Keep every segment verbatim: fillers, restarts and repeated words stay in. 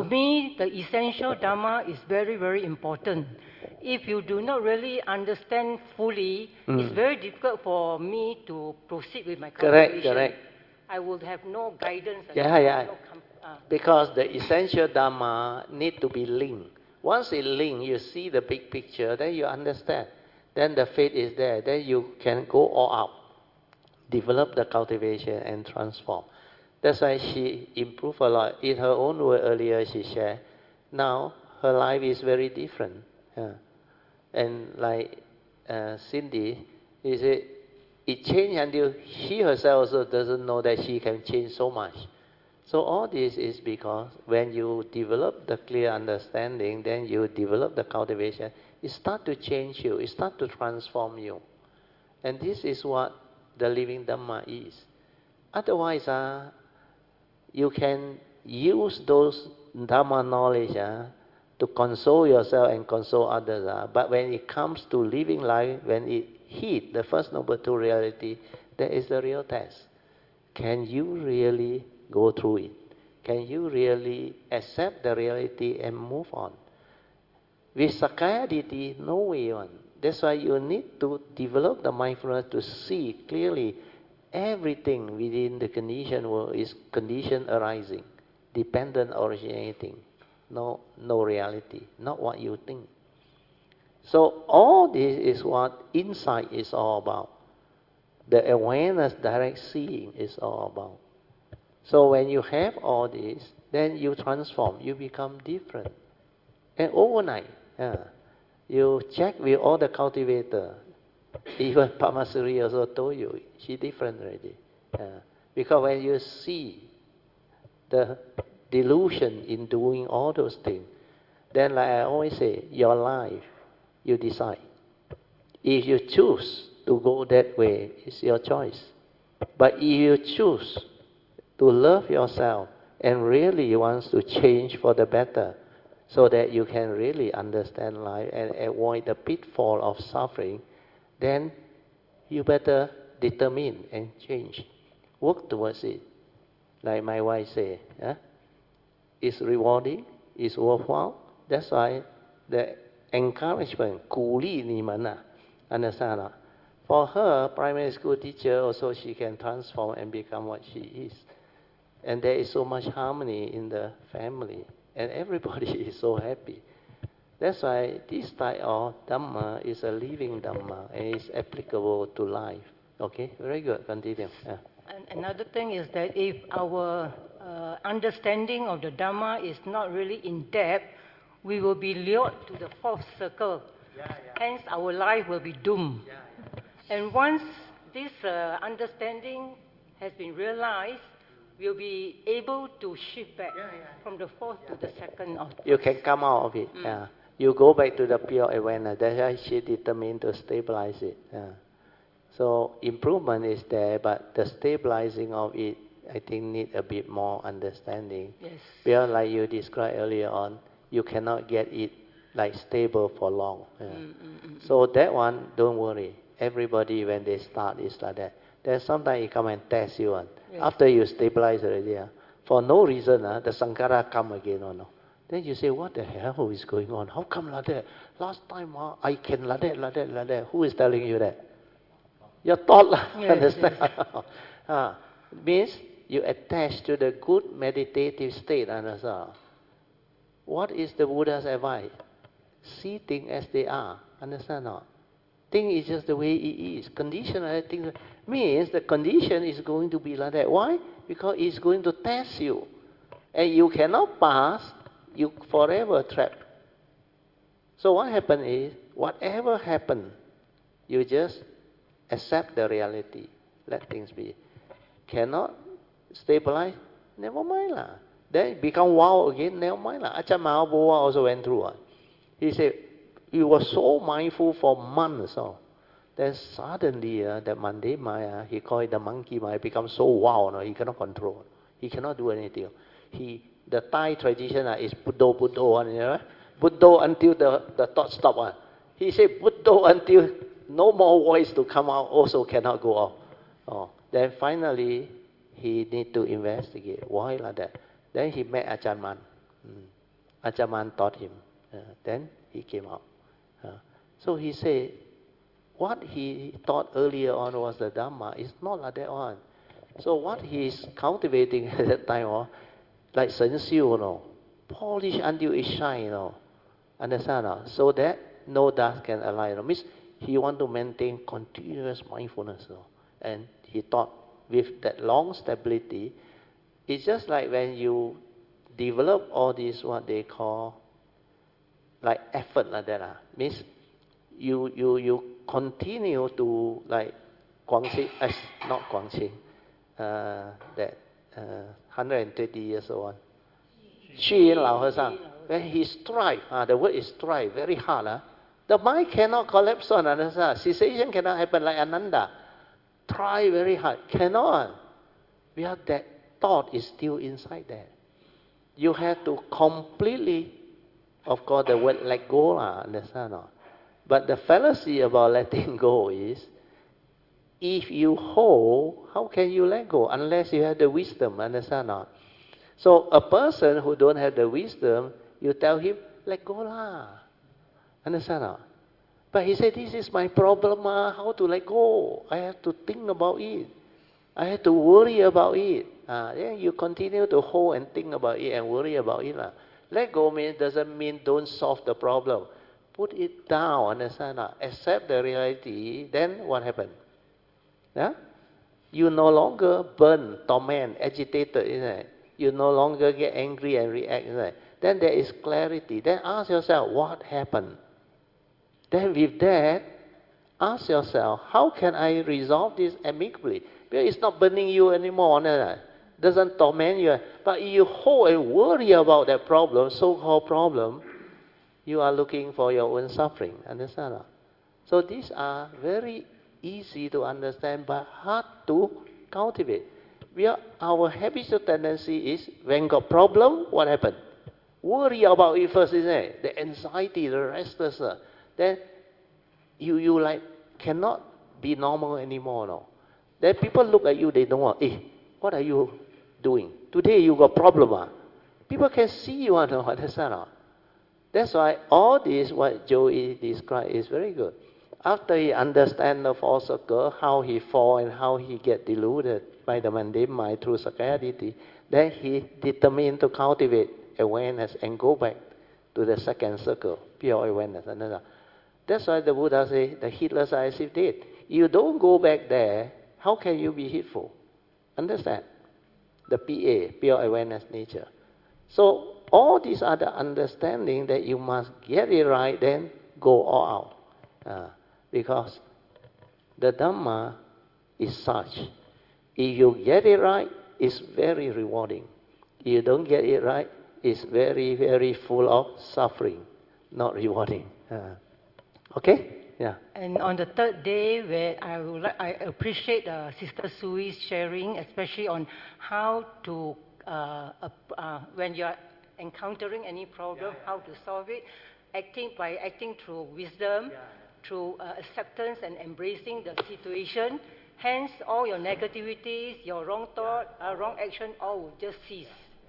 me, the essential Dharma is very, very important. If you do not really understand fully, mm. it's very difficult for me to proceed with my cultivation. Correct, correct. I would have no guidance. Yeah, yeah. No uh. Because the essential Dharma need to be linked. Once it linked, you see the big picture, then you understand. Then the faith is there. Then you can go all out, develop the cultivation and transform. That's why she improved a lot. In her own word earlier, she shared, now her life is very different. Yeah. And like uh, Cindy, he said, it changed until she herself also doesn't know that she can change so much. So all this is because when you develop the clear understanding, then you develop the cultivation, it starts to change you, it starts to transform you. And this is what the living Dhamma is. Otherwise, uh, you can use those Dhamma knowledge uh, to console yourself and console others. Uh, but when it comes to living life, when it hits the First Noble Truth reality, that is the real test. Can you really go through it? Can you really accept the reality and move on? With Sakaya Ditti, no way on. That's why you need to develop the mindfulness to see clearly everything within the conditioned world is condition arising, dependent originating, no, no reality, not what you think. So all this is what insight is all about. The awareness, direct seeing is all about. So when you have all this, then you transform, you become different. And overnight, yeah, you check with all the cultivator. Even Pamasuri also told you, she different already. Yeah. Because when you see the delusion in doing all those things, then like I always say, your life, you decide. If you choose to go that way, it's your choice. But if you choose to love yourself and really wants to change for the better, so that you can really understand life and avoid the pitfall of suffering, then you better determine and change. Work towards it. Like my wife say, eh? It's rewarding, it's worthwhile. That's why the encouragement, 鼓励你们啊, understand? Uh? For her, primary school teacher, also she can transform and become what she is. And there is so much harmony in the family. And everybody is so happy. That's why this type of Dhamma is a living Dhamma and is applicable to life. Okay, very good. Continue. Yeah. And another thing is that if our uh, understanding of the Dhamma is not really in depth, we will be lured to the fourth circle. Yeah, yeah. Hence, our life will be doomed. Yeah, yeah. And once this uh, understanding has been realized, we'll be able to shift back yeah, yeah. from the fourth yeah. to the second. Of you can come out of it. Mm. Yeah. You go back to the pure awareness. That's why she determined to stabilize it. Yeah. So improvement is there, but the stabilizing of it, I think, need a bit more understanding. Yes. Because like you described earlier on, you cannot get it like stable for long. Yeah. Mm, mm, mm, so that one, don't worry. Everybody, when they start, is like that. Then sometimes it come and test you. On. Yes. After you stabilize already, uh, for no reason, uh, the Sankara come again or no. Then you say, what the hell is going on? How come like that? Last time uh, I can like that, like that, like that. Who is telling you that? Your thought. Yes, understand? Yes. uh, means you attach to the good meditative state. Understand? What is the Buddha's advice? See things as they are. Understand not? Thing is just the way it is. Conditional things means the condition is going to be like that. Why? Because it's going to test you. And you cannot pass, you forever trapped. So what happens is, whatever happens, you just accept the reality. Let things be. Cannot stabilize? Never mind lah. Then it become wild again, never mind lah. Ajahn Mahabowa also went through. Uh. He said, he was so mindful for months. Oh. Then suddenly, uh, the Monday Maya, he called it the monkey Maya, becomes so wild, no? He cannot control. He cannot do anything. He, the Thai tradition uh, is Buddho, Buddho, you know? Buddho until the, the thought stop. Uh. He said Buddho until no more voice to come out, also cannot go off. Oh. Then finally, he need to investigate. Why like that? Then he met Ajahn Man. Mm. Achaman taught him. Uh, then he came out. Uh, so he said, what he thought earlier on was the Dhamma. It's not like that one. So what he is cultivating at that time, oh, like Shen Xiu, you know, polish until it shine, you know. Understand? No? So that no dust can align. You know. Means he want to maintain continuous mindfulness. You know. And he thought with that long stability, it's just like when you develop all this, what they call, like effort like that. Uh, means you, you, you continue to, like, Guangxing, uh, not Guangxing, uh, that uh, one hundred twenty years old one. Xu Yin Lao He when he strive, uh, the word is strive, very hard. Uh, the mind cannot collapse on another. Cessation cannot happen like Ananda. Try very hard. Cannot. Because that thought is still inside there. You have to completely, of course, the word let go, uh, understand? No? But the fallacy about letting go is, if you hold, how can you let go? Unless you have the wisdom, understand? No? So a person who don't have the wisdom, you tell him, let go lah. Understand? No? But he said, this is my problem, uh, how to let go? I have to think about it. I have to worry about it. Uh, then you continue to hold and think about it and worry about it. Uh. Let go means, doesn't mean don't solve the problem. Put it down, understand? Uh. Accept the reality, then what happened? Yeah? You no longer burn, torment, agitated, isn't it? You no longer get angry and react, isn't it? Then there is clarity. Then ask yourself, what happened? Then with that, ask yourself, how can I resolve this amicably? Because it's not burning you anymore, no? Doesn't torment you. But if you hold and worry about that problem, so-called problem, you are looking for your own suffering. Understand? So these are very easy to understand, but hard to cultivate. We are, our habitual tendency is, when got problem, what happened? Worry about it first, isn't it? The anxiety, the restlessness. Then you, you like cannot be normal anymore, no? Then people look at you, they don't want, eh, what are you doing? Today you got problem, ah? People can see you, ah, no? Understand? That's why all this, what Joey described, is very good. After he understands the four circles, how he fall and how he get deluded by the mundane mind through Sakkayaditthi, then he determined to cultivate awareness and go back to the second circle, pure awareness. That's why the Buddha says the heedless are as if dead. You don't go back there, how can you be heedful? Understand? The P A, pure awareness nature. So all these are the understanding that you must get it right, then go all out. Uh, because the Dhamma is such. If you get it right, it's very rewarding. If you don't get it right, it's very, very full of suffering, not rewarding. Uh, okay? Yeah. And on the third day, where I would like, I appreciate uh, Sister Sui's sharing, especially on how to, uh, uh, uh, when you are encountering any problem, yeah, yeah. how to solve it, acting by acting through wisdom, yeah. through uh, acceptance and embracing the situation. Hence, all your negativities, your wrong thought, yeah. uh, wrong action, all will just cease.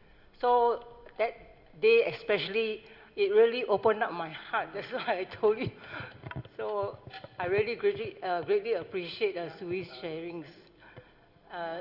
So that day especially, it really opened up my heart. That's why I told you. So I really greatly, uh, greatly appreciate uh, Sui's sharings. Uh,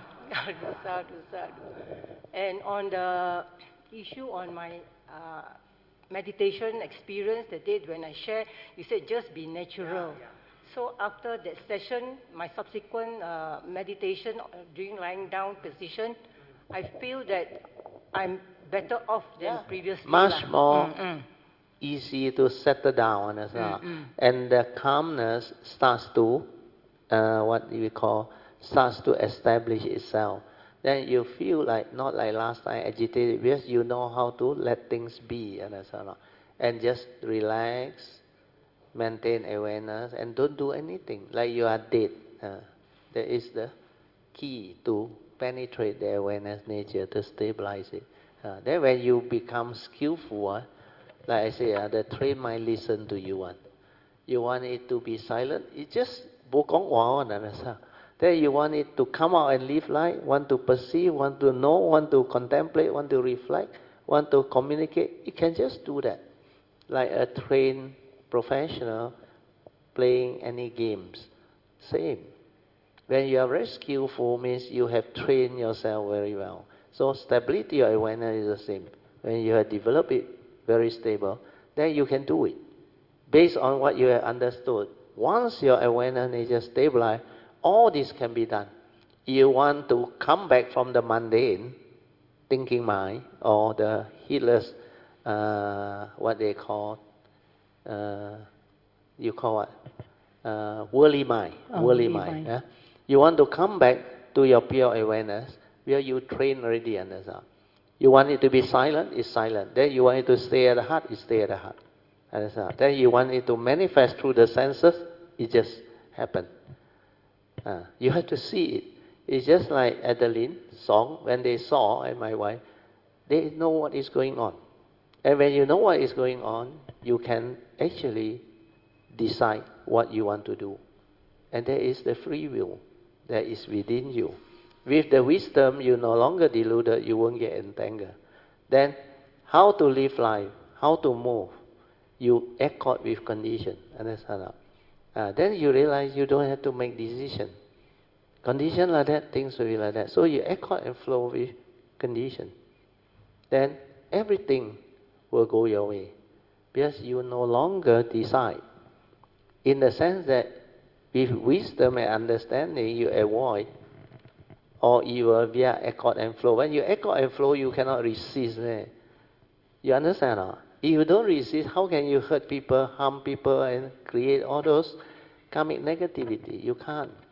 sadhu, sadhu. And on the issue on my uh, meditation experience, the day when I shared, you said just be natural. Yeah, yeah. So after that session, my subsequent uh, meditation during lying down position, I feel that I'm better off than yeah. previously. Much lah. more Mm-mm. easy to settle down as well. Mm-mm. And the calmness starts to, uh, what we call, starts to establish itself. Then you feel like, not like last time, agitated, because you know how to let things be. And, so and just relax, maintain awareness, and don't do anything, like you are dead. Uh, that is the key to penetrate the awareness nature, to stabilize it. Uh, then when you become skillful, uh, like I say, uh, the train mind listen to you. Uh. You want it to be silent, it just bokong wow. Then you want it to come out and live life, want to perceive, want to know, want to contemplate, want to reflect. want to communicate, you can just do that. Like a trained professional playing any games. Same. When you are very skillful, means you have trained yourself very well. So stability or awareness is the same. When you have developed it very stable, then you can do it. Based on what you have understood. Once your awareness nature stabilized, all this can be done. You want to come back from the mundane thinking mind or the heedless, uh, what they call, uh, you call what? Uh, worldly mind. Oh, worldly worldly mind. mind. Yeah? You want to come back to your pure awareness where you train already, understand? You want it to be silent, it's silent. Then you want it to stay at the heart, it stay at the heart. Understand? Then you want it to manifest through the senses, it just happen. Uh, you have to see it. It's just like Adeline song, when they saw, and my wife, they know what is going on. And when you know what is going on, you can actually decide what you want to do. And there is the free will that is within you. With the wisdom, you're no longer deluded, you won't get entangled. Then, how to live life, how to move, you accord with condition. Understand? Uh, then you realize you don't have to make decision. Condition like that, things will be like that. So you accord and flow with condition. Then everything will go your way. Because you no longer decide. In the sense that with wisdom and understanding, you avoid or evil via accord and flow. When you accord and flow, you cannot resist. Eh? You understand? Or? If you don't resist, how can you hurt people, harm people, and create all those karmic negativity? You can't.